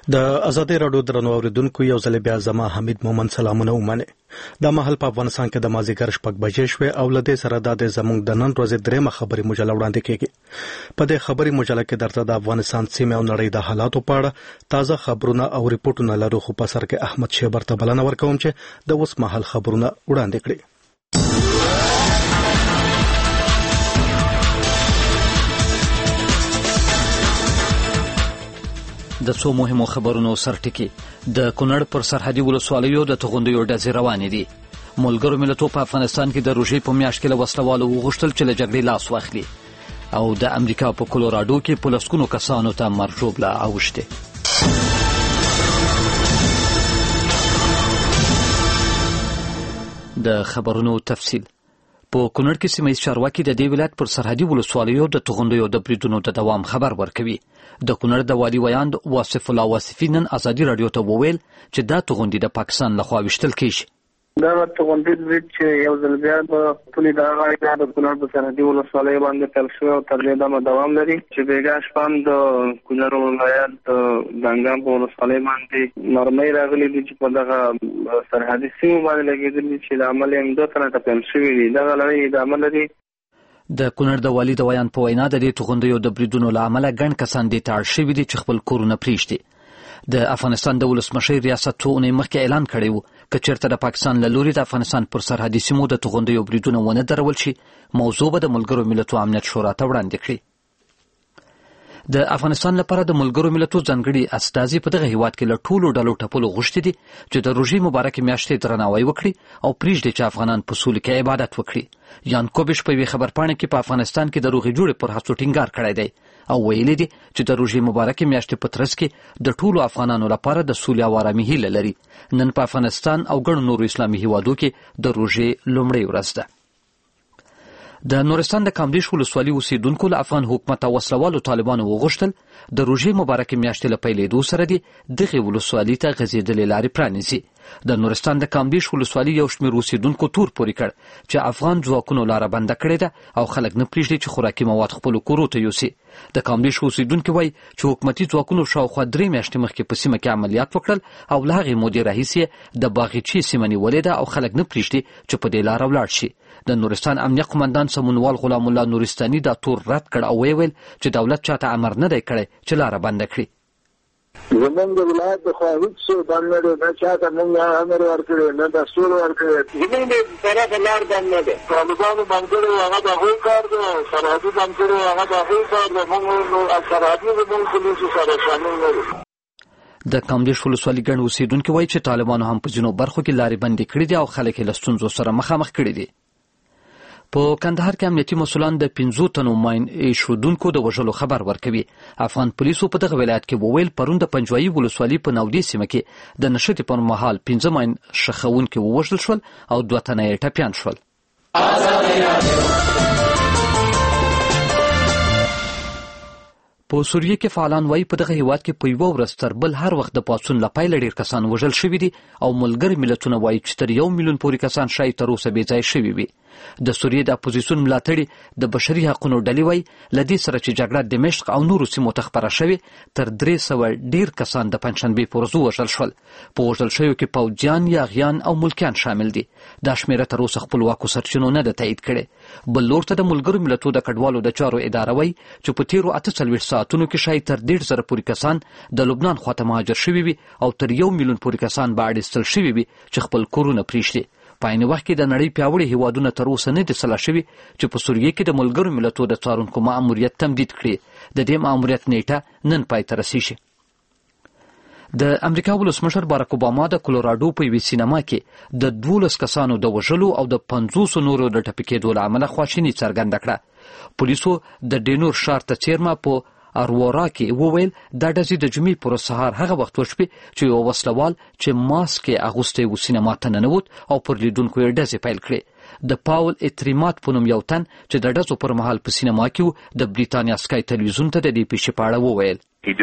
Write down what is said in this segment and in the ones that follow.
د ازادي راډیو درنو اوریدونکو یو ځل بیا زما حمید مومن سلامونه ومنه. د مهال په افغانستان کې د مازیګر شپږ بجې شوې او لدې سره د زموږ د نن ورځې درېمه خبري مجله وړاندې کیږي. په دې خبري مجله کې درته د افغانستان سیمه او نړۍ د حالاتو په اړه تازه خبرونه او ریپورتونه لرو، خو په سر کې احمد شیبر ته بلنه ورکوم چې د اوس مهال خبرونه وړاندې کړي. د څو مهمو خبرونو سرټکی. د کونړ پر سرحدي ولسوالیو د توغندیو ډزې روانې دي. ملګرو ملتونو په افغانستان کې د روژې په میاشت کې له وسلوالو وغوښتل چې له جګړې لاس واخلي، او د امریکا په کولوراډو کې په لسګونو کسانو ته مرجوبله اوښتې. د خبرونو تفصیل. په کونړ کې سیمه ییز چارواکي د دې ولایت پر سرحدي ولسوالیو د توغندیو د بریدونو د دوام خبر ورکوي. د کونړ د والي ویاند واصف الله واصفي نن ازادي راډیو ته وویل چې دا توغندي د پاکستان لخوا ویشتل کیږي. دا توغندي چې یو ځل بیا په ټولې دغه د کونړ په سرحدي ولسوالیو باندې پیل شوی او تر دې دمه دوام لري، چې بیګا شپه د کونړ ولایت د دنګام په ولسوالۍ باندې نرمۍ راغلي دي چې په دغه سرحدي سیمو باندې لګېدلي چې د عمل یې 2 تنه ته پیل شوي دي. دغه لړۍ ادامه لري. د کونړ د والي د ویان په وینا د دې توغندیو د بریدونو له امله ګڼ کسان دې ته اړ شوي دي چې خپل کورونه پرېږدي. د افغانستان د ولسمشر ریاست څو اونۍ مخکې اعلان کړی و که چېرته د پاکستان له لوري د افغانستان پر سرحدي سیمو د توغندیو بریدونه ونه درول شي، موضوع به د ملګرو ملتونو امنیت شورا ته وړاندې کړي. د افغانستان لپاره د ملګرو ملتونو ځانګړي استازي په دغه هیواد کې له ټولو ډلو ټپلو غوښتي دي چې د روژې مبارکې میاشتې درناوی وکړي او پرېږدي چې افغانان په سولې کې عبادت وکړي. یان کوبش په یوې خبرپاڼه کې په افغانستان کې د روغې جوړې پر هڅو ټینګار کړی دی او ویلي دي چې د روژې مبارکې میاشتې په ترڅ کې د ټولو افغانانو لپاره د سولې او آرامۍ هیله لري. نن په افغانستان او ګڼو نورو اسلامي هیوادو کې د روژې لومړۍ ورځ ده. د نورستان د کامدیش ولسوالۍ اوسیدونکو له افغان حکومت او وسلوالو طالبانو وغوښتل د روژې مبارکې میاشتې له پیلېدو سره دي دغې ولسوالۍ ته غځېدلې لارې پرانیزي. د نورستان د کامدیش ولسوالۍ یو شمېر اوسیدونکو تور پورې کړ چې افغان ځواکونو لاره بنده کړې ده او خلک نه پرېږدي چې خوراکي مواد خپلو کورو ته یوسي. د کامدیش اوسیدونکي وایي چې حکومتي ځواکونو شاوخوا 3 میاشتې مخکې په سیمه کې عملیات وکړل او له هغې مودې راهیسې د باغچې سیمه نیولې ده او خلک نه پرېږدي چې په دې لاره ولاړ شي. د نورستان امنیه قمندان سمونوال غلام الله نورستاني دا تور رد کړ او ویل چې دولت چاته امر نه دی کړی چې لاره بنده کړي. زمونږ د ولایت د خوا هیڅ څه بند نه دی، نه چاته موږ امر ورکړی، نه دستور ورکړی. زمونږ د طرفه لار بند نه دی. طالبانو بند کړی هغه د هغوی کار دی، سرحدي بند کړی هغه د هغوی کار دی. موږ سرحدي زمونږ پولیسو سره شامل نه دي. د کامدیش ولسوالۍ ګڼ اوسیدونکي وایي چې طالبانو هم په ځینو برخو کې لارې بندې کړي دي او خلک یې له ستونزو سره مخامخ کړي دي. په کندهار کې امنیتي مسؤلان د 15 تنو ماین ایښودونکو د وژلو خبر ورکوي. افغان پولیسو په دغه ولایت کې وویل پرون د پنجوایي ولسوالۍ په نودې سیمه کې د نښتې پر مهال 15 ماین ښخونکي ووژل شول او 2 تنه یې ټپیان شول. په سوریه کې فعالان وایي په دغه هیواد کې په یوه ورځ تر بل هر وخت د پاڅون له پیله ډېر کسان وژل شوي دي او ملګري ملتونه وایي چې تر 1 میلیون پورې کسان شاید تر اوسه بې ځایه شوي وي. د سوریې د اپوزیسیون ملاتړي د بشري حقونو ډلې وایي له دې سره چې جګړه دمشق او نورو سیمو ته خپره شوې تر 300 ډېر کسان د پنجشنبې په ورځ ووژل شول. په وژل شویو کې پوځیان، یاغیان او ملکیان شامل دي. دا شمېره تر اوسه خپلواکو سرچینو نه ده تایید کړې. بل لور ته د ملګرو ملتونو د کډوالو د چارو اداره وایي چې په تیرو 48 ساعتونو کې شاید تر 1.5 پورې کسان د لبنان خواته مهاجر شوي وي او تر 1 میلیون پورې کسان به اړیستل شوي وي چې خپل کورونه پرېږدي. په عین وخت کې د نړۍ پیاوړي هیوادونه تر اوسه نه دي سلا شوي چې په سوریه کې د ملګرو ملتونو د څارونکو ماموریت تمدید کړي. د دې ماموریت نیټه نن پای ته رسیږي. د امریکا ولسمشر باراک اوباما د کولوراډو په یوې سینما کې د 12 کسانو د وژلو او د 50 نورو د ټپي کېدو له امله خواشیني څرګنده کړه. پولیسو د ډینور ښار ته څیرمه په ارورا کې وویل دا ډزې د جمعې پر سهار هغه وخت وشوې چې یو وسلوال چې ماسک یې اغوستی و سینما ته ننوت او پر لیدونکو یې ډزې پیل کړې. د پاول اتریمات په نوم یو تن چې د ډزو پر مهال په سینما کې و د بریتانیا سکای تلویزیون ته د دې پیښې په اړه وویل.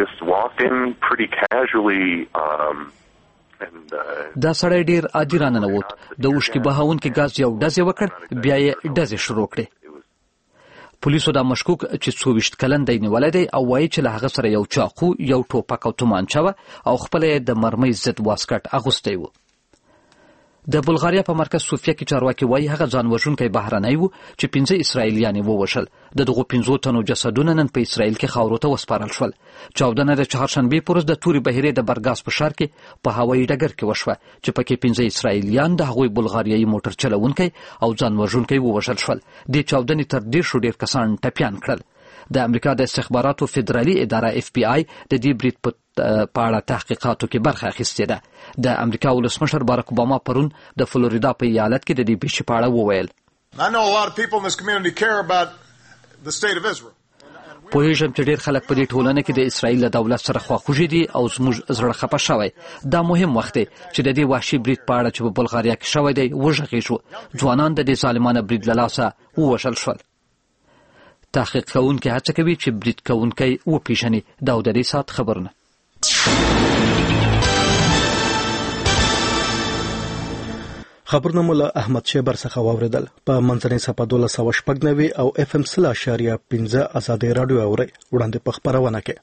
دا سړی ډېر عادي راننوت، د اوښکې بهونکي ګاز یو ډز یې وکړ، بیا یې ډزې شروع کړې. پولیسو دا مشکوک چې 24 کلن دی نیولای دی او وایي چې له هغه سره یو چاقو، یو ټوپک او تومانچه وه او خپل د مرمۍ ضد واسکټ اغوستی و. د بلغاریا په مرکز صوفیه کې چارواکي وایي هغه ځان وژونکی بهرنی و چې 15 اسرائیلیان یې ووژل. دغو 15 تنو جسدونه نن په اسرائیل کې خاورو ته وسپارل شول. چاودنه د چهارشنبې په ورځ د تورې بحیرې د برګاس په ښار کې په هوایي ډګر کې وشوه چې پکې 15 اسرائیلیان د هغوی بلغاریایي موټر چلوونکی او ځان وژونکی ووژل شول. دې چاودنې تر 1.5 کسان ټپیان کړل. د امریکا د استخباراتو فدرالي اداره FBI د دې برید په اړه تحقیقاتو کې برخه اخیستې ده. د امریکا ولسمشر باراک اوباما پرون د فلوریدا په ایالت کې د دې پیښې په اړه وویل. پوهیږم چې ډېر خلک په دې ټولنه کې د اسرائیل له دولت سره خواخوږي دي او زموږ زړه خفه شوی. دا مهم وخت دی چې د دې وحشي برید په اړه چې په بلغاریا کې شوی دی وژغېږو. ځوانان د دې ظالمانه برید له لاسه ووژل شول. تحقیق کوونکي هڅه کوي چې برید کوونکی وپېژني. دا د دې ساعت خبرونه. خبرونه مولا احمد شیبر څخه واوریدل. په منځنۍ صفحه 1290 او FM 0.15 آزادۍ رادیو اوري وړاندې په خبرونه کې.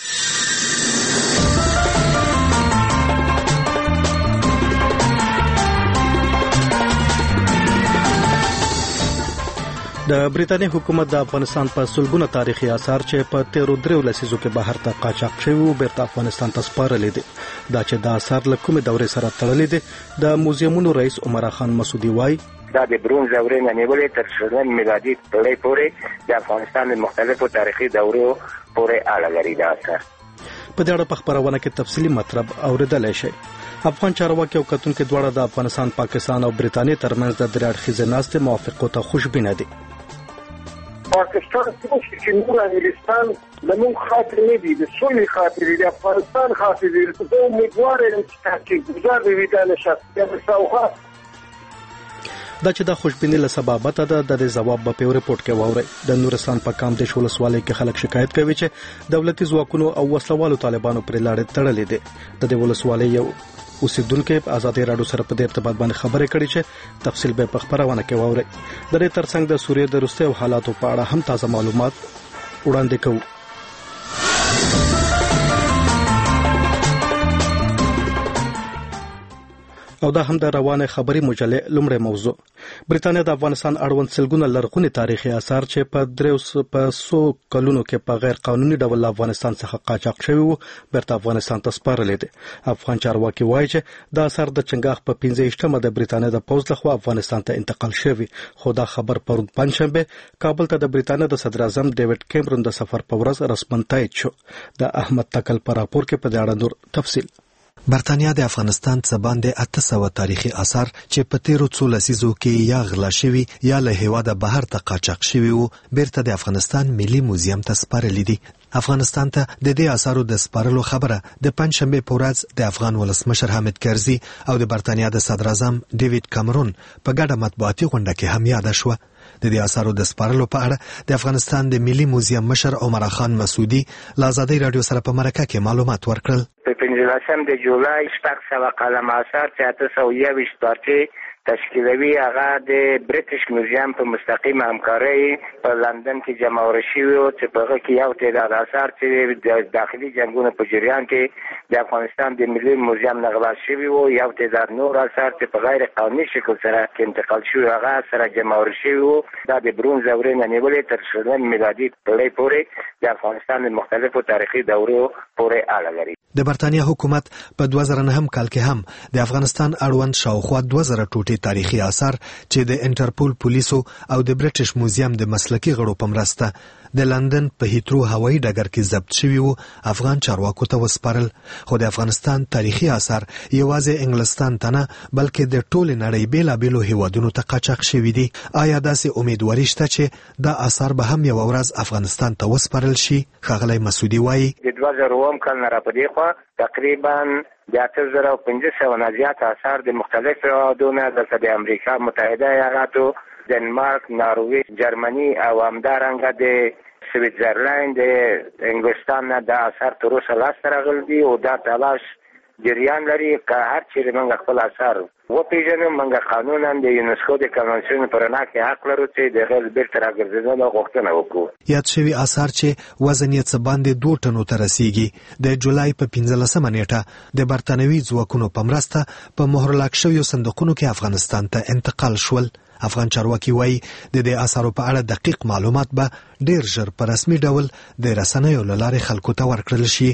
د بریټانیې حکومت د افغانستان په سلګونه تاریخي آثار چې په 13 لسیزو کې بهر ته قاچاق شوي وو بیرته افغانستان ته سپارلي دي. دا چې د آثار له کومې دورې سره تړلي دي د موزیمونو رئیس عمر خان مسعودي وایي دا د برونز دورې نه نیولې تر شلم میلادي پیړۍ پورې د افغانستان د مختلفو تاریخي دورو پورې اړه لري. دا اثر په دې اړه په خبرونه کې تفصیلي مطلب اوریدلای شئ. افغان چارواکي او کتونکو دواړه د افغانستان، پاکستان او بریټانیې ترمنځ د درې اړخیزې ناستې موافقو ته خوشبینه دي. پاکستان چې نور انګلستان لمون خاطر نه دي، د سولې خاطر دي، د افغانستان خاطر دي. زه امیدوار یم چې تحقیق گزار وي دا نشست یا مساوات. دا چې د خوشبینۍ له سببه ده د ځواب په پیو ریپورت کې واوري. د نورستان په کامدیش ولسوالۍ کې خلک شکایت کوي چې دولتي ځواکونو او وسلوالو طالبانو پر لاړې تړلې دي. د دې ولسوالۍ یو اوسیدونکو په آزادۍ رادیو سره په دې ارتباط باندې خبرې کړې چې تفصیل به په خبرونه کې واوري. د دې ترڅنګ د سوریې د روسي حالاتو په اړه هم تازه معلومات وړاندې کوو. او دا هم د روانه خبري مجلې لومړی موضوع. بریټانیا د افغانستان اړوند سلګونه لرغوني تاریخي آثار چې په 100 کلونو کې په غیر قانوني ډول افغانستان څخه قاچاق شوي وو بیرته افغانستان ته سپارلي دي. افغان چارواکي وایي چې دا آثار د چنګاښ په 15مه د بریټانیا د پوځ لخوا افغانستان ته انتقال شوي. خو دا خبر پرون پنځشنبه کابل ته د بریټانیا د صدر اعظم ډیوډ کیمرون د سفر په ورځ رسماً تایید شو. د احمد تکل په راپور کې په دې اړه نور تفصیل. برتانیا د افغانستان څخه باندې 800 تاریخي آثار چې په 13 لسیزو کې یا غلا شوي یا له هیواده بهر ته قاچاق شوي وو بیرته د افغانستان ملي موزیم ته سپارلي دي. افغانستان ته د دې آثارو د سپارلو خبره د پنځشنبه په ورځ د افغان ولسمشر حامد کرزي او د برتانیا د صدر اعظم ډیوډ کامرون په ګډه مطبوعاتي غونډه کې هم یاد شوه. د دې آثارو د سپارلو په اړه د افغانستان د ملي موزیم مشر عمر خان مسعودي له آزادۍ رادیو سره په مرکه کې معلومات ورکړل. په 15 د جولای 700 قلم آثار چې 821 پارچې تشکیلوي هغه د بریټیش موزیم په مستقیم همکارۍ په لندن کې جمع ورشي او چې په هغه کې یو تعداد آثار چې د داخلي جنگونو په جریان کې د افغانستان د ملي موزیم نغلا شوي او یو تعداد نور آثار چې په غیر قانوني شکل سره انتقال شوي هغه سره جمع ورشي او دا د برونز دورې نه نیولې تر شلم میلادي پیړۍ پورې د افغانستان د مختلفو تاریخي دورو پورې اړه لري. د برتانیا حکومت په 2009 کال کې هم د افغانستان اړوند شاوخوا 2000 ټوټې تاریخي آثار چې د انټرپول پولیسو او د بریټیش موزیم د مسلکي غړو په مرسته د لندن په هیترو هوایي ډګر کې ضبط شوي وو افغان چارواکو ته وسپارل. خو د افغانستان تاریخي آثار یوازې انګلستان ته نه بلکې د ټولې نړۍ بیلابیلو هیوادونو ته قاچاق شوي دي. آیا داسې امیدواري شته چې دا آثار به هم یو ورځ افغانستان ته وسپارل شي؟ ښاغلی مسعودي وایي د 2000 کال نه راپدې خوا تقریبا د 8500 نه زیات آثار د مختلفو هیوادونو د امریکا متحده ایالاتو، دنمارک، ناروې، جرمني او همدارنګه د سویټزرلند د انګلستان نه د آثار تر اوسه لاسته راغلي دي او دا تلاش جریان لري که هر چیرې موږ خپل اثار وپېژنو. موږ قانونا د یونسکو د کنونسیون پر رڼا کې حق لرو چې د هغې بیرته راګرځېدلو غوښتنه وکړو. یاد شوي آثار چې وزن یې څه باندې 2 ټنو ته رسیږي د جولای په 15مه نیټه د برتانوي ځواکونو په مرسته په مهرلاک شویو صندوقونو کې افغانستان ته انتقال شول. افغان چارواکي وایي د دې آثارو په اړه دقیق معلومات به ډیر ژر په رسمي ډول د رسنیو له لارې خلکو ته ورکړل شي.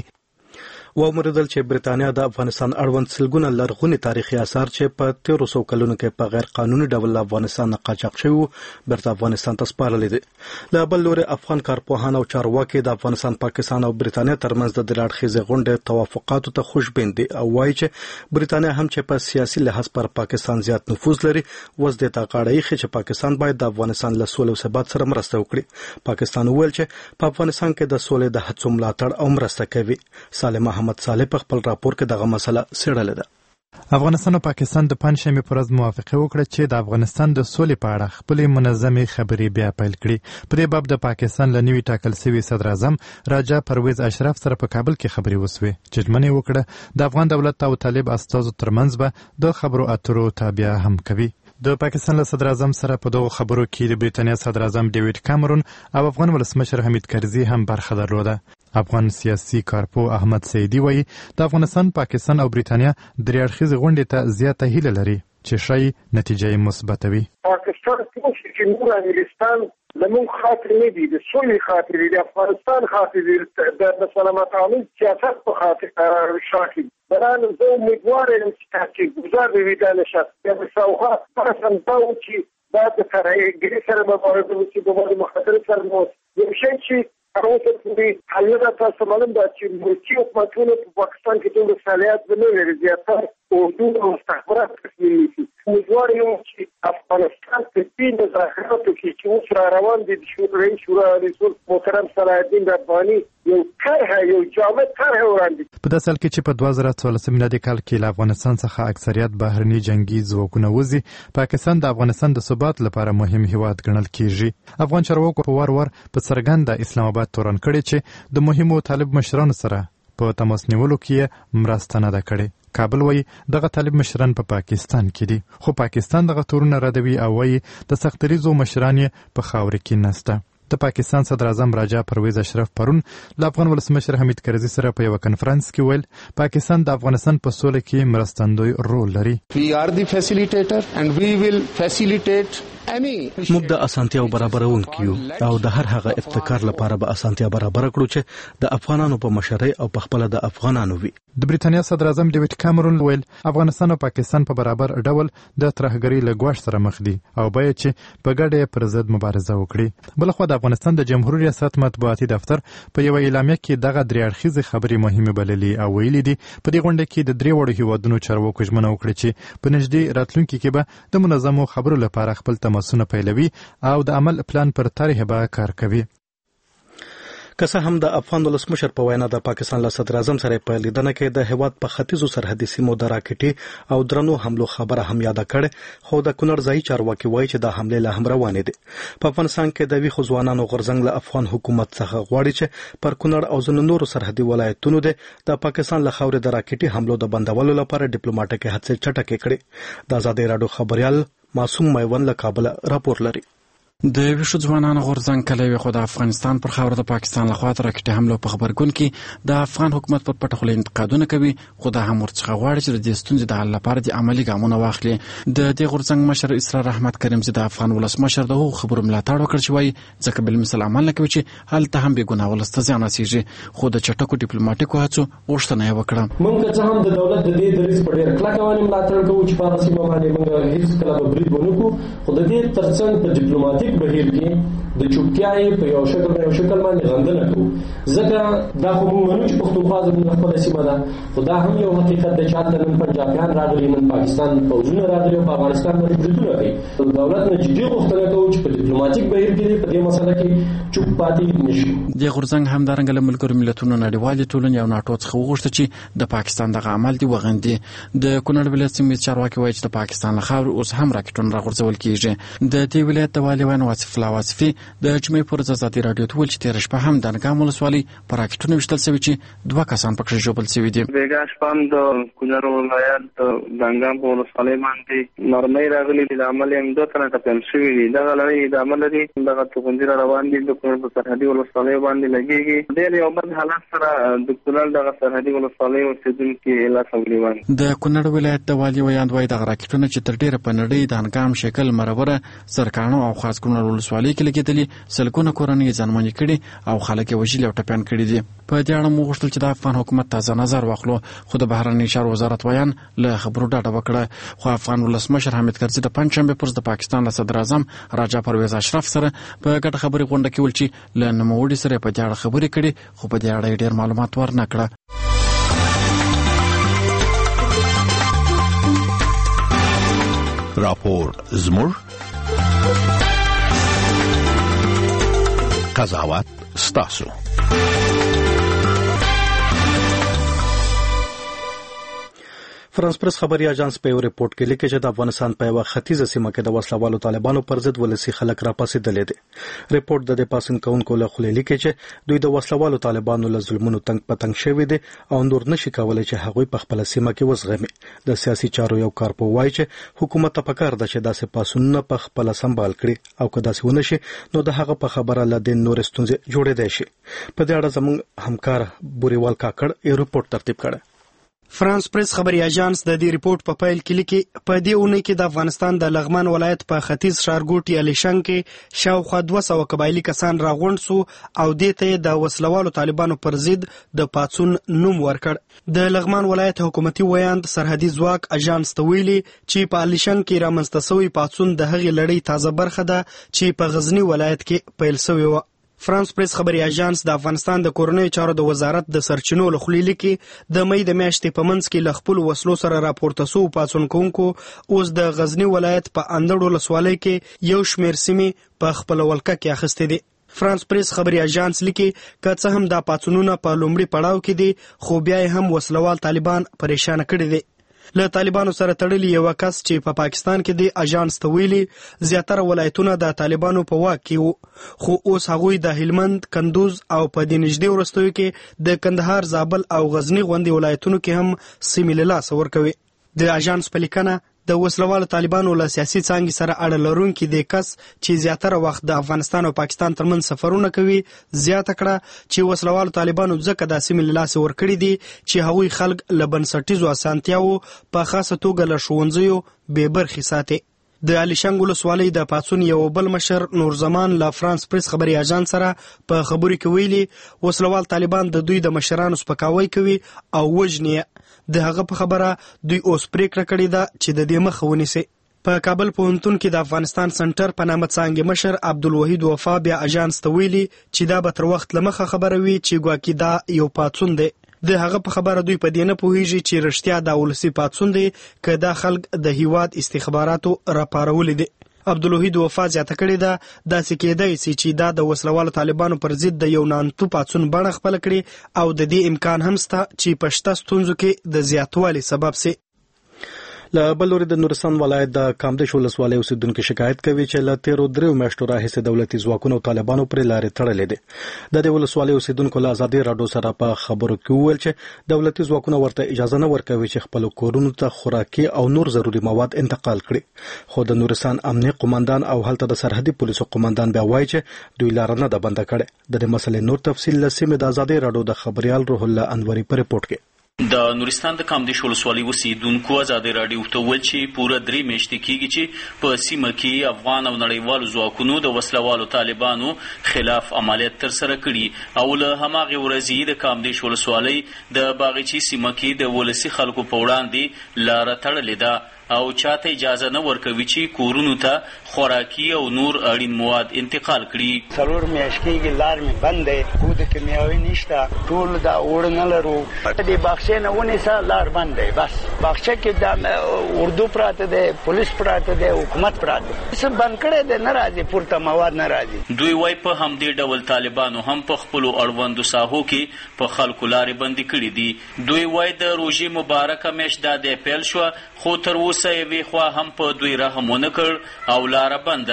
ومردل چې برتانیا د افغانستان اړوند سلګونه لرغوني تاریخي آثار چې په 1300 کلونو کې په غیر قانوني ډول افغانستان نه قاچاق شوي بیرته افغانستان ته سپارل دي. له بل لوري افغان کارپوهان او چارواکي د افغانستان، پاکستان او برتانیا ترمنځ د دراړخیزې غونډې توافقاتو ته خوشبین دي او وایي چې برتانیا هم چې په سیاسي لحاظ پر پاکستان زیات نفوذ لري وز د تاقاړی چې پاکستان باید د افغانستان له سولې او ثبات سره مرسته وکړي. پاکستان ویل چې په افغانستان کې د سولې د هڅو ملاتړ او مرسته کوي. سالم محمد صالح په خپل راپور کې دغه مسله څېړلې ده. افغانستان او پاکستان د پنځشنبې پر ورځ موافقه وکړه چې د افغانستان د سولې په اړه خپلې منظمې خبرې بیا پیل کړي. په دې باب د پاکستان له نوي ټاکل شوي صدر اعظم راجا پرویز اشرف سره په کابل کې خبرې وسوې چې ژمنه یې وکړه د افغان دولت او طالب استازو ترمنځ به د خبرو اترو تابع هم کوي. د پاکستان له صدر اعظم سره په دغو خبرو کې د برتانیا صدر اعظم ډیوډ کامرون او افغان ولسمشر حمید کرزي هم برخه درلوده. افغان سیاسي کارپو احمد سیدی وایي د افغانستان، پاکستان او برتانیا درې اړخیزې غونډې ته زیاته هیله لري چې ښایي نتیجه یې مثبته وي. پاکستان چې نور انګلستان زموږ خاطر نه دي، د سولې خاطر دي، د افغانستان خاطر دي، د سلامت عامل سیاست په خاطر شاکي. بران زه امیدوار یم چې تاکیدګزار بوي نشد د سوغه پرسن باو چې دا د ترهګرۍ سره مبارزه وکړي، د مخاطر سره مو یو شی چې اوسه پوری حالت تاسو معلوم ده چې ملکی حکومتونه په پاکستان کې دومره صلاحیت نه لري، زیاتره دومره مستخبرات تسلیم نشي. امیدوار یم چې افغانستان په دې مذاکراتو کې چې اوس را روان دي د رئیس شورا رئیس محترم صلاح الدین رباني یو جامع طرح وړاندې. په داسې حال کې چې په 2014 میلادي کال کې له افغانستان څخه اکثریت بهرني جنگي ځواکونه وځي، پاکستان د افغانستان د ثبات لپاره مهم هیواد ګڼل کیږي. افغان چارواکو په وار په څرګنده اسلام آباد تورن کړي چې د مهمو طالب مشرانو سره په تماس نیولو کې مرسته نه ده کړې. کابل وایي دغه طالب مشران په پاکستان کې دي، خو پاکستان دغه تورونه ردوي او وایي د سختریزو مشران په خاورې کې نسته. د پاکستان صدر اعظم راجا پرویز اشرف پرون له افغان ولسمشر حمید کرزي سره په یو کنفرانس کې ویل پاکستان د افغانستان په سوله کې مرستندوی رول لري. We are the facilitator and we will facilitate موږ د اسانتیاو برابرونکو او د هر هغه ابتکار لپاره به اسانتیا برابر کړو چې د افغانانو په مشرۍ او په خپل د افغانانو وي. د برتانیا صدر اعظم ډیوډ کامرون ویل افغانستان او پاکستان په برابر ډول د ترهګرۍ له ګواښ سره مخ دي او باید چې په ګډه پر ضد مبارزه وکړي. بلخو د افغانستان د جمهوریت ریاست مطبوعاتي دفتر په یو اعلامیه کې دغه درې اړخیزې خبرې مهمه بللې او ویلي دي په دې غونډه کې د درې وړو هیوادونو چارواکو ژمنه وکړه چې په نږدې راتلونکي کې به د منظمو خبرو لپاره خپل تماسونه پیلوي او د عمل پلان پر طرح به کار کوي. که څه هم د افغان ولسمشر په وینا د پاکستان له صدر اعظم سره په لیدنه کې د هیواد په ختیځو سرحدي سیمو د راکټي او درنو حملو خبره هم یاد کړه، خو د کونړ ځای چارواکي وایي چې د حمله له هم روانې دي. په افغانستان کې د ویښو ځوانانو غورځنګ له افغان حکومت څخه غواړي چې پر کونړ او ځینو نورو سرحدي ولایتونو د پاکستان له خاورې د راکټي حملو د بندولو لپاره ډیپلوماټیکي هڅې چټکې کړي. د آزادۍ راډیو خبريال معصوم میوند له کابل راپور لري. د ویښو ځوانانو غورځنګ کله وي خو د افغانستان پر خاوره د پاکستان لخوا تر راکټي حملو په خبرګون کې د افغان حکومت پر پټه خوله انتقادونه کوي، خو دا هم ورڅخه غواړي چې د دې ستونزې د حل لپاره د عملي ګامونه واخلي. د دې غورځنګ مشر اسرار احمد کریمزي د افغان ولسمشر د هغو خبرو ملاتړ وکړ چې وایي ځکه بالمثل عمل نه کوي چې هلته هم بېګناه ولس ته زیان رسېږي، خو د چټکو ډیپلوماټیکو هڅو غوښتنه یې وکړه. موږ که څه هم د دولت د دې دریځ په ډېر کلکه باندې ملاتړ کوو چې په هغه سیمه باندې موږ هېڅکله به برید ونه کړو، خو د دې تر څنګ په ډیپلوماټیک بهیر کې د چوپتیا په یو شکل باندې غندنه کوو، ځکه دا خو موږ منو چې پښتونخوا زموږ خپله سیمه ده، خو دا هم یو حقیقت دی چې هلته نن پنجابیان راغلي، نن پاکستان پوځونه راغلي او په افغانستان باندې بریدونه کوي. دولت نه جدي غوښتنه کوو چې په ډیپلوماټیک بهیر کې په دې مسله کې چوپ پاتې نه شي. د غورځنګ همدارنګه له ملګرو ملتونو نړیوالې ټولنې او ناټو څخه وغوښته چې د پاکستان دغه عمل دې وغندي. د کونړ ولایت سیمې چارواکي وایي چې د پاکستان له خاورې اوس هم راکټونه راغورځول کېږي. د دې ولایت د والي ویان واصف الله واصفي د جمعې پر ورځ ازادي راډیو ته ویل چې تېره شپه هم د نګام ولسوالۍ په راکټونو ویشتل شوي چې 2 کسان پکې ژوبل شوي دي. بیګا شپه هم د کونړ ولایت د نګام په ولسوالۍ باندې نرمۍ راغلي دي. د عمل هم 2 تنه ټپیان شوي دي. دغه لړۍ د عمل لري دغه توغندي روان دي د کونړ په سرحدي ولسوالۍ باندې لګيږي. ډېر یو بد حالت سره د کونړ دغه سرحدي ولسوالۍ اوسېدونکي لاس ونیول. د کونړ ولایت د والي ویاند وایي دغه راکټونه چې تر ډېره په نړۍ د نګام شکل مروره سرکانو او خاص کونړ ولسوالۍ کې لګېدلي سلګونه کورنۍ ځانمنې کړي او خلک یې وژلي او ټپیان کړي دي. په دې اړه موږ غوښتل چې د افغان حکومت تازه نظر واخلو خو د بهرني چارو وزارت ویان له خبرو ډاډه وکړه. خو افغان ولسمشر حامد کرزي د پنجشنبې پر ورځ د پاکستان له صدر اعظم راجا پرویز اشرف سره په ګډه خبرې غونډه کې ویل چې له نوموړي سره په دې اړه خبرې کړي خو په دې اړه ډېر معلومات ورنه کړه. راپور زموږ قضاوت ستاسو. فرانس پرس خبري اژانس په یو ریپورت کې لیکي چې د افغانستان په یو ختیځه سیمه کې د وسلوالو طالبانو پر ضد ولسی خلک راپاسېدلې دي. ریپورت د پاسین کونکو له خلې لیکي چې دوی د وسلوالو طالبانو له ظلمونو تنگ پتنګ شوي دي او نور نشي کولای چې هغوی په خپل سیمه کې وزغمي. د سیاسي چارو یو کارپو وایي چې حکومت ته پکار ده چې داسې پاسونه په خپل سمبال کړي او که داسې ونه شي نو د هغه په خبره لدین نور ستونزې جوړېدای شي. په دې اړه زموږ همکار بوريوال کاکړ یو ریپورت ترتیب کړ. فرانس پریس خبري اژانس د دې ریپورت په پیل کې لیکي په دې اونۍ کې د افغانستان د لغمان ولایت په ختیځ ښارګوټي الیشنګ کې شاوخوا 200 قبایلی کسان راغونډ سو او دې ته د وسلوالو طالبانو پر ضد د پاتون نوم ورکړ. د لغمان ولایت حکومتي ویاند سرحدي ځواک اژانس ته ویلي چې په الیشنګ کې رامنځته شوی پاتون د هغې لړۍ تازه برخه ده چې په غزنی ولایت کې پیل شوی و. فرانس پریس خبري اژانس د افغانستان د کورنیو چارو د وزارت د سرچینو له خولې لیکي د مې د میاشتې په منځ کې له خپل وسلو سره راپورته سو پاتون کوونکو اوس د غزنی ولایت په اندړ ولسوالۍ کې یو شمېر سیمې په خپل ولکه کې اخیستې دي. فرانس پریس خبري اژانس لیکي که څه هم د پاتونونو په لومړي پړاو کې دي خو بیا هم وسلوال طالبان پریشان کړي دي. له طالبانو سره تړلی یو کس چې په پاکستان کې د اژانس ته ویلي زیاتره ولایتونه د طالبانو په واک کې وو خو اوس هغوی د هلمند، کندوز او په دې نږدې وروستیو کې د کندهار، زابل او غزنی غوندې ولایتونو کې هم سیمې له لاسه ورکوي. د اژانس په لیکنه د وسلوالو طالبانو له سیاسي څانګې سره اړه لرونکي د کس چې زیاتره وخت د افغانستان او پاکستان ترمنځ سفرونه کوي زیاته کړه چې وسلوالو طالبانو ځکه د سیمې له لاسه ورکړي دي چې هغوی خلک له بنسټیزو اسانتیاوو په خاصه توګه له ښوونځیو بې برخې ساتي. د الیشنګ ولسوالۍ د پاڅون یو بل مشر نور زمان له فرانس پریس خبري اژانس سره په خبرو کې ویلي وسلوال طالبان د دوی د مشرانو سپکاوی کوي او وژني. د هغه په خبره دوی اوس پریکړه کړې ده چې د دې مخه ونیسي. په کابل پوهنتون کې د افغانستان سنټر په نامه څانګې مشر عبدالوحید وفا بیا اژانس ته ویلي چې دا به تر وخت له مخه خبره وي چې ګواکې دا یو پاڅون دی. د هغه په خبره دوی په دې نه پوهیږي چې رښتیا دا ولسي پاڅون دی که دا خلک د هیواد استخباراتو راپارولي دي. عبدالوحید وفا زیاته کړې ده داسې کېدای شي چې دا د وسلوالو طالبانو پر ضد د یو نانتو پاڅون بڼه خپله کړي او د دې امکان هم شته چې په شته ستونزو کې د زیاتوالي سبب شي. له بل لوري د نورستان ولایت د کامدیش ولسوالۍ اوسیدونکو شکایت کوي چې له تیرو 3 میاشتو راهیسې دولتي ځواکونو طالبانو پرې لارې تړلې دي. د دې ولسوالۍ اوسیدونکو له ازادي راډیو سره په خبرو کې وویل چې دولتي ځواکونه ورته اجازه نه ورکوي چې خپل کورونو ته خوراکي او نور ضروري مواد انتقال کړي. خو د نورستان امنیه قومندان او هلته د سرحدي پولیسو قومندان بیا وایي چې دوی لار نه ده بنده کړې. د دې مسلې نور تفصیل له سیمې د ازادي راډیو د خبريال روح الله انوري په ریپورت کې. د نورستان د کامدیش ولسوالۍ اوسیدونکو ازادي راډیو ته ویل چې پوره 3 میاشتې کېږي چې په سیمه کې افغان او نړیوالو ځواکونو د وسلوالو طالبانو خلاف عملیات ترسره کړي او له هماغې ورځې د کامدیش ولسوالۍ د باغچې سیمه کې د ولسي خلکو په وړاندې لاره تړلې ده او چاته اجازه نه ورکوي چې کورونو ته خوراکي او نور اړین مواد انتقال کړي. 4 میاشتې کې لار مې بند دی خو د کیمیاوي نشته ټول دا وړ نه لرو د باغچې نه ونیسه لار بند دی بس باغچه کې د اردو پراته دی پولیس پراته دی حکومت پراته څه بند کړی دی نه راځي پورته مواد نه راځي. دوی وایي په همدې ډول طالبانو هم په خپلو اړوندو ساحو کې په خلکو لارې بندي کړي دي. دوی وایي د روژې مبارکه میاشت دا دی پیل شوه خو تر اوسه یوې خوا هم په دوی رحم ونه کړ او لاره بنده ده.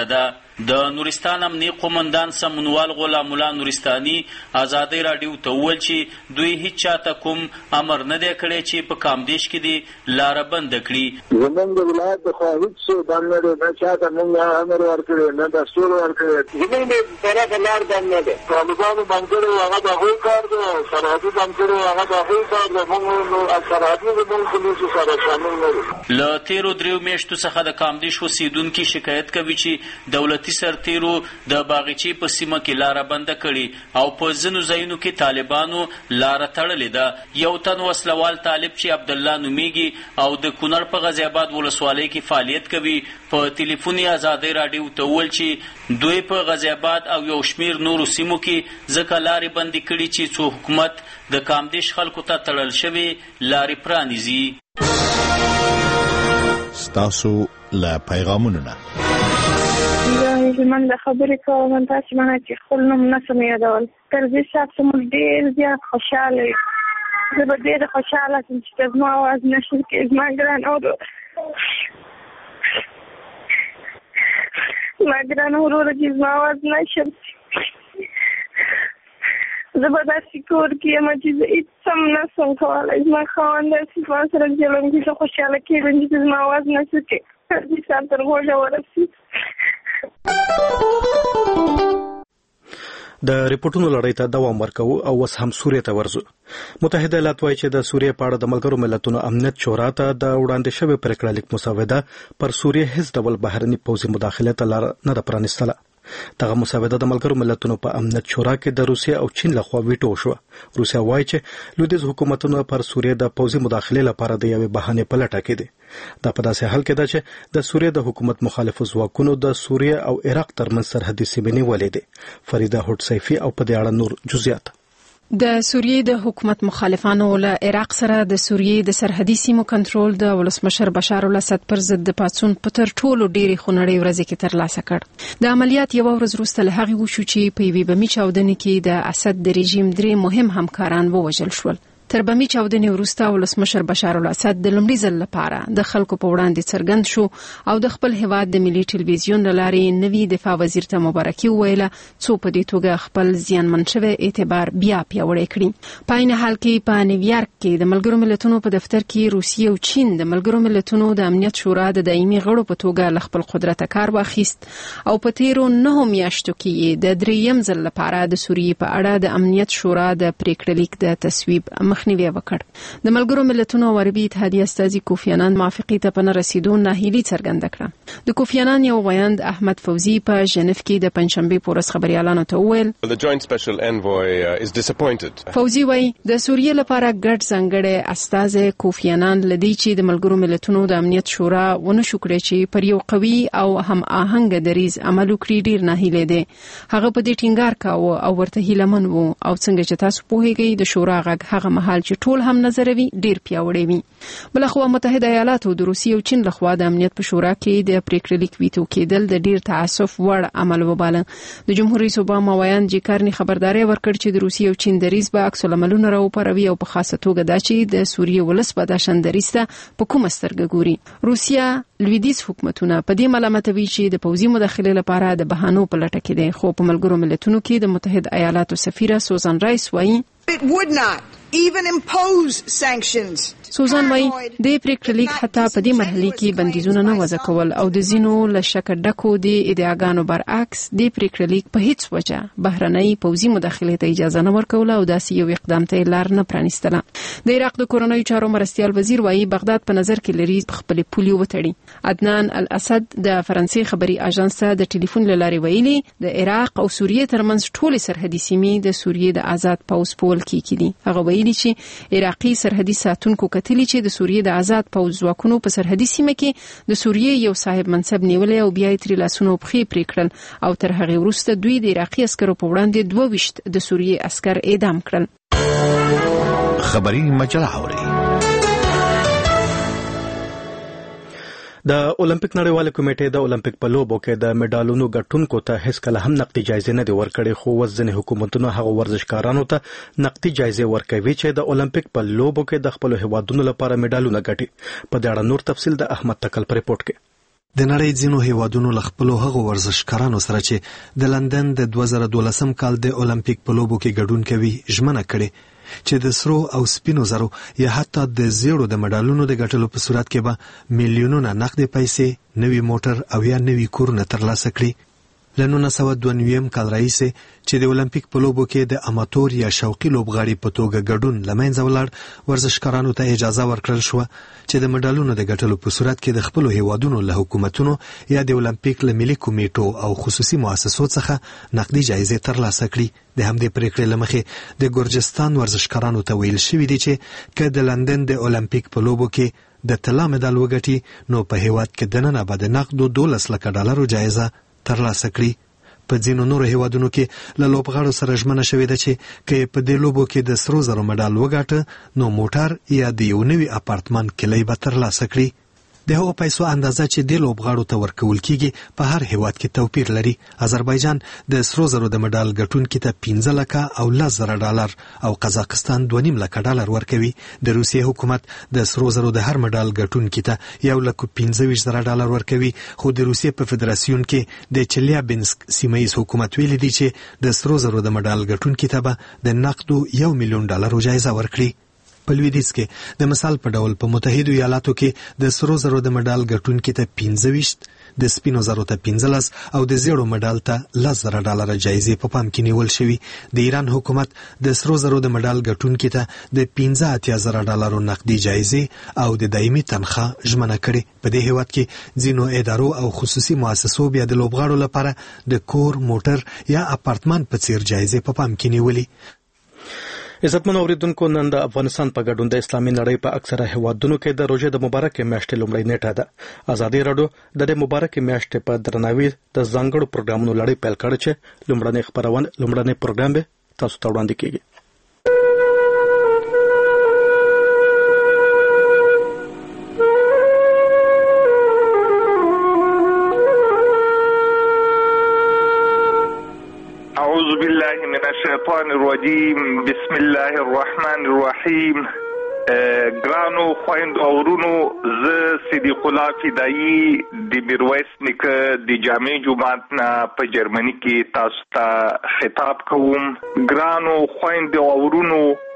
د نورستان امنیه قومندان سمونوال غلام الله نورستاني آزادۍ راډیو ته وویل چې دوی هیڅ چاته کوم امر نه دی کړی چې په کامدیش کې دې لاره بنده کړي. زموږ د ولایت د خوا هیڅ څه بند نه دی، نه چاته موږ امر ورکړی، نه دستور ورکړی. زموږ د طرفه لار بند نه دی. طالبانو بند کړی هغه د هغوی کار دی، سرحدي بند کړی هغه د هغوی کار دی. موږ سرحدي زموږ پولیسو سره شامل نه دي. له تیرو 3 میاشتو څخه د کامدیش اوسیدونکي شکایت کوي چې دولتي سرتیرو د باغچې په سیمه کې لاره بنده کړي او په ځینو ځایونو کې طالبانو لاره تړلې ده. یو تن وسلوال طالب چې عبدالله نومیږي او د کونړ په غازي آباد ولسوالۍ کې فعالیت کوي په ټلیفوني آزادۍ راډیو ته وویل چې دوی په غازي آباد او یو شمیر نورو سیمو کې ځکه لارې بندې کړي چې څو حکومت د کامدیش خلکو ته تړل شوي لارې پرانیزي. ستاسو له پیغامونو نه من د خبرې کوم تاسو باندې چې خپل نوم نه سم یادول تر دې سات موږ ډېر زیات خوشاله یو. زه به ډېر خوشاله شم چې زما اواز نشي کې زما ګران ورور چې زما اواز نشم. زه به داسې کور کې یم چې زه هېڅ هم نه شم کولی. زما خاوند داسې ما سره ظلم کوي، زه خوشاله کېږم چې زما اواز نشي کې تر دې سات تر غوږه ورسي. د ریپورتونو لړۍ ته دوام ورکوو او اوس هم سوریې ته ورځو. متحده ایالات وایي چې د سوریې په اړه د ملګرو ملتونو امنیت شورا ته د وړاندې شوې پرېکړه لیک مسوده پر سوریې هیڅ ډول بهرني پوځي مداخلې ته لار نه ده پرانیستله. دغه مسوده د ملګرو ملتونو په امنیت شورا کې د روسیې او چین لخوا ویټو شوه. روسیه وایي چې لویدیځ حکومتونه پر سوریې د پوځي مداخلې لپاره د یوې بهانې په لټه کې دي. دا په داسې حال کې ده چې د سوریې د حکومت مخالفو ځواکونو د سوریې او عراق ترمنځ سرحدي سیمې نیولې دي. فریده هوټ سیفي او په دې اړه نور جزئیات. د سوریې د حکومت مخالفانو له عراق سره د سوریې د سرحدي سیمو کنټرول د ولسمشر بشار الاسد پر ضد د پاڅون په تر ټولو ډېرې خونړۍ ورځې کې ترلاسه کړ. د عملیات یوه ورځ وروسته له هغې وشو چې په یوې بمي چاودنې کې د اسد د رژیم 3 مهم همکاران ووژل شول. تر بمي چاودنې وروسته ولسمشر بشار الاسد د لومړي ځل لپاره د خلکو په وړاندې څرګند شو او د خپل هیواد د ملي ټلویزیون له لارې نوي دفاع وزیر ته مبارکي وویله څو په دې توګه خپل زیانمن شوی اعتبار بیا پیاوړی کړي. په عین حال کې په نیویارک کې د ملګرو ملتونو په دفتر کې روسیې او چین د ملګرو ملتونو د امنیت شورا د دایمي غړو په توګه له خپل قدرت کار واخیست او په تیرو 9 میاشتو کې د 3یم ځل لپاره د سوریې په اړه د امنیت شورا د پریکړه لیک د تصویب مخنیوی وکړ. د ملګرو ملتونو او عربي اتحادیې استازي کوفی انان موافقې ته په نه رسیدو ناهیلي څرګنده کړه. د کوفی انان یو ویاند احمد فوزي په ژنیف کې د پنځشنبې په ورځ خبريالانو ته وویل. فوزي وایي د سوریې لپاره ګډ ځانګړی استازی کوفی انان لدی چې د ملګرو ملتونو د امنیت شورا ونه شو کړی چې پر یو قوي او هم آهنګ دریز عمل وکړي ډیر ناهیلی دی. هغه په دې ټینګار کاوه او ورته هیلمن وو او څنګه چې تاسو پوهیږئ د شورا غږ هغه مهال چې ټول هم نظروي ډیر پیاوړی وي. بلخوا متحده ایالات او د روسیې او چین لخوا د امنیت په شورا کې د پریکړې لیک ویټو کېدل د ډیر تاسف وړ عمل وباله. د جمهور رئیس اوباما ویاند جیکارني خبرداري ورکړ چې د روسیې او چین دریز به عکس العملونه راوپاروي او په خاصه توګه دا چې د سوریې ولس به د شندریسته په کومه سترګه ګوري. روسیا لویدیځ حکومتونه په دې ملامتوي چې د پوځي مداخلې لپاره د بهانو په لټه کې دي. خو په ملګرو ملتونو کې د متحده ایالاتو سفیره سوزان رایس وایي It would not even impose sanctions. سوزان وایي د پریکړې لیک حتی په دې مرحله کې بندیزونه نه وضع کول او د ځینو له شک ډکو د ادعاګانو برعکس د پریکړې لیک په هیڅ وجه بهرنۍ پوځي مداخلې ته اجازه نه ورکوله او داسې یو اقدام ته لار نه پرانیستله. د عراق د کورنیو چارو مرستیال وزیر وایي بغداد په نظر کې لري خپل پولي وتړي. عدنان الاسد د فرانسې خبري اژانس ته د ټلیفون له لارې ویلي د عراق او سوریې ترمنځ ټولې سرحدي سیمې د سوریې د آزاد پوځ په ولکې کې دي. هغه ویلي چې عراقي سرحدي ساتونکو کتلي چې د سوریې د آزاد پوځ ځواکونو په سرحدي سیمه کې د سوریې یو صاحب منصب نیولې او بیا یې ترې لاسونه پښې پرې کړل او تر هغې وروسته دوی د عراقي عسکرو په وړاندې 22 د سوریې عسکر اعدام کړل. خبري مجله اوري. د اولمپیک نړیواله کمیټې د اولمپیک په لوبو کې د میډالونو ګټونکو ته هیڅ کله هم نقدي جایزې نه دي ورکړې، خو ځینې حکومتونو هغه ورزشکارانو ته نقدي جایزې ورکوي چې د اولمپیک په لوبو کې د خپل هیوادونو لپاره میډالونه ګټي. په دې اړه نور تفصیل د احمد تکل پر ریپورت کې. د نړۍ ځینو هیوادونو له خپلو هغو ورزشکارانو سره چې د لندن د 2012 کال د اولمپیک په لوبو کې ګډون کوي ژمنه کړې چې د سرو او سپینو زرو یا حتی د زیړو د مډالونو د ګټلو په صورت کې به میلیونونه نقد پیسې، نوي موټر او یا نوي کورونه ترلاسه کړي. له 1992 کال راهیسې چې د اولمپیک په لوبو کې د اماتور یا شوقي لوبغاړي په توګه ګډون له منځه ولاړ، ورزشکارانو ته اجازه ورکړل شوه چې د مډالونو د ګټلو په صورت کې د خپلو هیوادونو له حکومتونو یا د اولمپیک له ملي کمیټو او خصوصي مؤسسو څخه نقدي جایزې ترلاسه کړي. د همدې پریکړې له مخې د ګورجستان ورزشکارانو ته ویل شوي دي چې که د لندن د اولمپیک په لوبو کې د طلا مډال وګټي نو په هیواد کې دننه به د نقدو 12 لکه ډالرو جایزه ترلاسه کړي. په ځینو نورو هیوادونو کې له لوبغاړو سره ژمنه شوې ده چې که په دې لوبو کې د سرو زرو مډال وګاټه نو موټر یا د یو نوي اپارتمان کلی به ترلاسه کړي. د هغو پیسو اندازه چې د لوبغاړو ته ورکول کیږي په هر هیواد کې توپیر لري. آذربایجان د سرو زرو د مډال ګټونکي ته 15 لکه او 10,000 ډالر او قزاقستان 2.5 لکه ډالر ورکوي. د روسیې حکومت د سرو زرو د هر مډال ګټونکي ته 1,25,000 ډالر ورکوي، خو د روسیې په فدراسیون کې د چلیابینسک سیمه‌یز حکومت ویلي دی چې د سرو زرو د مډال ګټونکي ته به د نقدو 1 میلیون ډالرو جایزه ورکړي. په لویدیځ کې د مثال په ډول په متحده ایالاتو کې د سرو زرو د مډال ګټونکي ته 25، د سپینو زرو ته 15 او د زیړو مډال ته 10,000 ډالر جایزې په پام کې نیول شوي. د ایران حکومت د سرو زرو د مډال ګټونکي ته د 15,000 ډالرو نقدي جایزې او د دایمي تنخواه ژمنه کړې. په دې هیواد کې ځینو ادارو او خصوصي مؤسسو بیا د لوبغاړو لپاره د کور، موټر یا اپارتمان په څیر جایزې په پام کې نیولې. عزتمن اوریدونکو، نن د افغانستان په ګډون د اسلامي نړۍ په اکثره هیوادونو کې د روژې د مبارکې میاشتې لومړۍ نیټه ده. ازادي راډیو د دې مبارکې میاشتې په درناوي د ځانګړو پروګرامونو لړۍ پیل کړې چې لومړنی پروګرام به تاسو ته وړاندې کیږي. أعوذ بالله من الشيطان الرجيم. بسم الله الرحمن الرحيم. ګرانو خويندو او ورونو، زه صدیق الله فدایي د میرویس نیکه د جامع جومات نه په جرمني کې تاسو ته خطاب کوم. ګرانو خويندو او ورونو،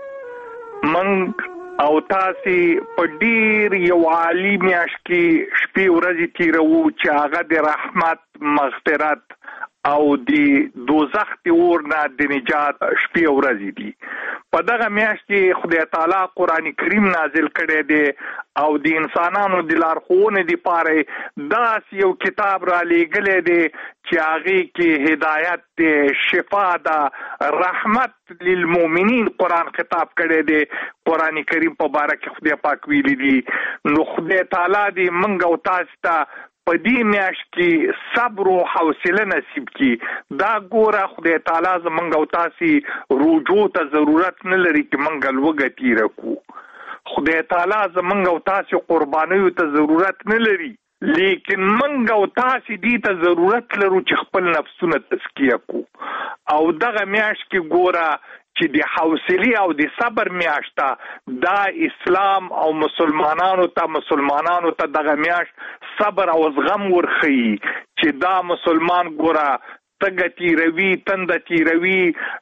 منګ او تاسو په ډیر یو عالی میاشت کې شپې ورځې تیرو چې هغه د رحمت، مغفرت او د دوزخ د اور نه د نجات شپې ورځې دي. په دغه میاشت کې خدای تعالی قرآن کریم نازل کړی دی او د انسانانو د لارښوونې دپاره داسې یو کتاب را لیږلی دی چې هغې کې هدایت دی، شفا ده، رحمت للمؤمنین قرآن خطاب کړی دی. قرآن کریم په باره کې خدای پاک ویلي دي. نو خدای تعالی دې موږ او تاسو ته په دې میاشت کې صبر او حوصله نصیب کړي. دا ګوره خدای تعالی زموږ او تاسو رجوع ته ضرورت نه لري چې موږ لوږه تیره کړو. خدای تعالی زموږ او تاسو قربانیو ته ضرورت نه لري، لیکن موږ او تاسو دې ته ضرورت لرو چې خپل نفسونه تزکیه کړو. او دغه میاشت کې ګوره چې د حوصله او د صبر میاشته دا اسلام او مسلمانانو ته دغه میاشت صبر او زغم ورخی چې دا مسلمان ګوره تګه تیروي، تنده تیروي،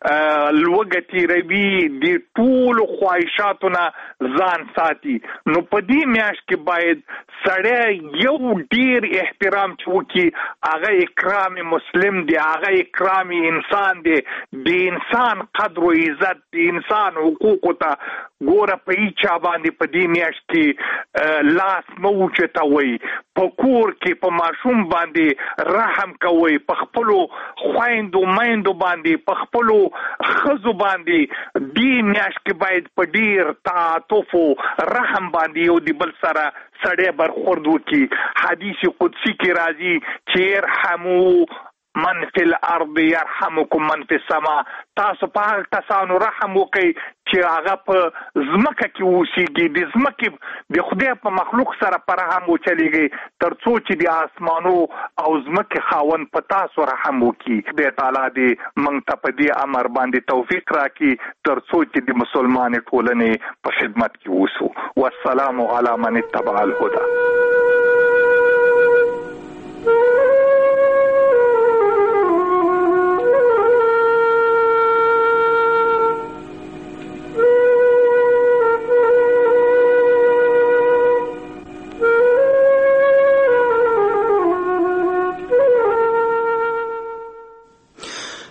لوږه تیروي، د ټولو خواهشاتو نه ځان ساتي. نو په دې میاشت کې باید سړی یو ډیر احترام چې وکړي، هغه اکرام مسلم دی، هغه اکرام انسان دی، د انسان قدر و عزت، د انسان حقوقو ته ګوره په هیچا باندې په دې میاشت کې لاس مه اوچتوئ. په کور کې په ماشوم باندې رحم کوئ، په خپلو خویندو میندو باندې، په خپلو ښځو باندې. دې میاشت کې باید په ډیر تعاطف او رحم باندې یو د بل سره سړی برخورد وکړي. حدیث قدسی کې راځي چې ارحمو من فی الارض یرحمکم من فی السما. تاسو په هغه کسانو رحم وکئ چې هغه په ځمکه کې اوسېږي، د ځمکې د خدای په مخلوق سره په رحم وچلېږئ، تر څو چې د آسمانو او ځمکې خاوند په تاسو رحم وکړي. خدای تعالی دې موږ ته په دې امر باندې توفیق راکړي تر څو چې د مسلمان ټولنې په خدمت کې اوسو. والسلام علی من اتبع الهدى.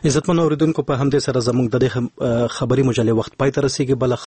عزتمن اوریدونکو په همدې سره زموږ د خبري مجلې وخت پای ته رسیدي. بل